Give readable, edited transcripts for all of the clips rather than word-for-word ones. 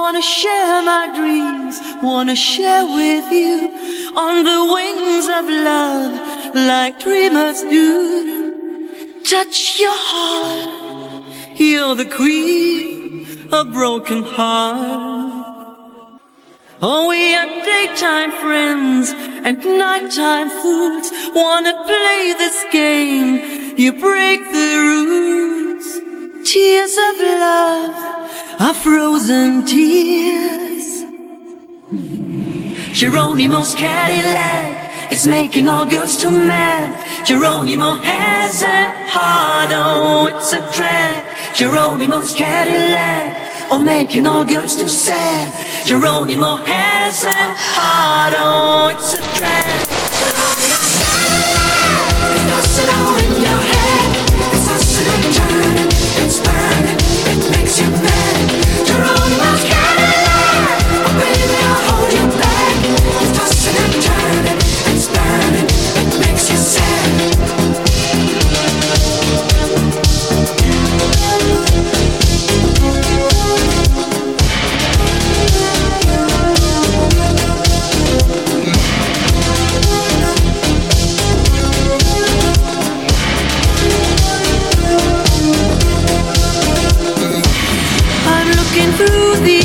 wanna share my dreams, wanna share with you on the wings of love, like dreamers do. Touch your heart, you're the queen of broken heart. Oh, we are daytime friends and nighttime fools. Wanna play this game, you break the rules. Tears of love are frozen tears. Geronimo's Cadillac is making all girls too mad. Geronimo has a heart, oh, it's a drag. Geronimo's Cadillac, oh, making all girls too sad. Geronimo has a heart, oh, it's a drag. It does it all in your head. It's tossing and turning, it's burning, it makes you mad. Geronimo's Cadillac, oh baby, I'll hold you back. It's tossing and turning, it's burning, it makes you sad. Through the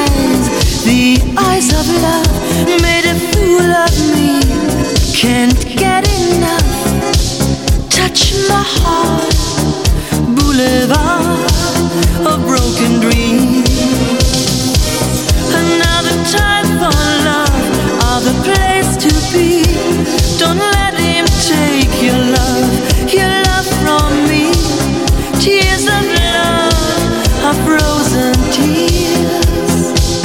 eyes of love, made a fool of me, can't get enough. Touch my heart, boulevard of broken dreams. Another time for love, other place to be. Don't let him take your love from me. Tears of love are frozen tears.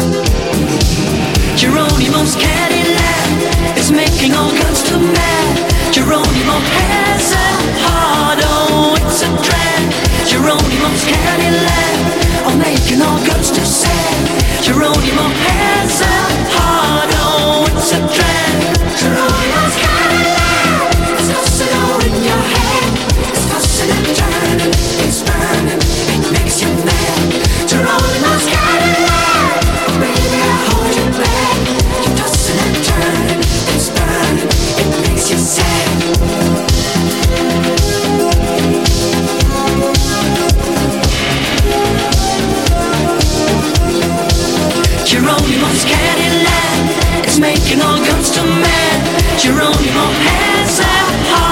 Geronimo's Cadillac is making all girls too mad. Geronimo has a heart, oh, it's a drag. Geronimo's Cadillac, oh, making all girls too sad. Geronimo has a heart, oh, it's a drag. Geronimo's Cadillac, it's tossing all in your head. It's tossing and turning, it's burning, it makes you mad. Geronimo's Cadillac, oh baby, I'll hold you back. You're tossing and turning, it's burning, it makes you sad. Geronimo's Cadillac, it's making all girls too mad. Geronimo has a heart.